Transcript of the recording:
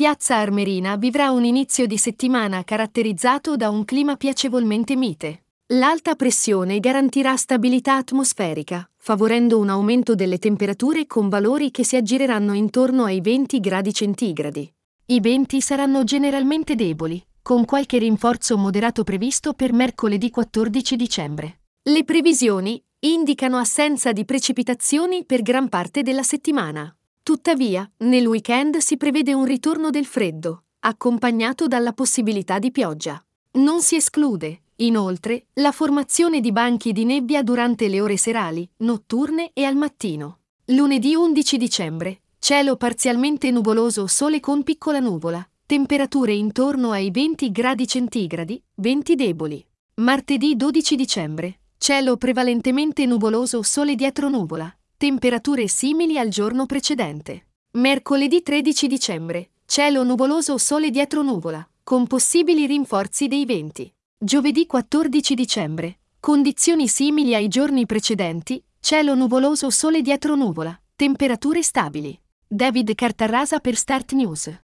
Piazza Armerina vivrà un inizio di settimana caratterizzato da un clima piacevolmente mite. L'alta pressione garantirà stabilità atmosferica, favorendo un aumento delle temperature con valori che si aggireranno intorno ai 20 gradi centigradi. I venti saranno generalmente deboli, con qualche rinforzo moderato previsto per mercoledì 14 dicembre. Le previsioni indicano assenza di precipitazioni per gran parte della settimana. Tuttavia, nel weekend si prevede un ritorno del freddo, accompagnato dalla possibilità di pioggia. Non si esclude, inoltre, la formazione di banchi di nebbia durante le ore serali, notturne e al mattino. Lunedì 11 dicembre, cielo parzialmente nuvoloso, sole con piccola nuvola, temperature intorno ai 20 gradi centigradi, venti deboli. Martedì 12 dicembre, cielo prevalentemente nuvoloso, sole dietro nuvola, temperature simili al giorno precedente. Mercoledì 13 dicembre, cielo nuvoloso, sole dietro nuvola, con possibili rinforzi dei venti. Giovedì 14 dicembre, condizioni simili ai giorni precedenti, cielo nuvoloso, sole dietro nuvola, temperature stabili. David Cartarrasa per Start News.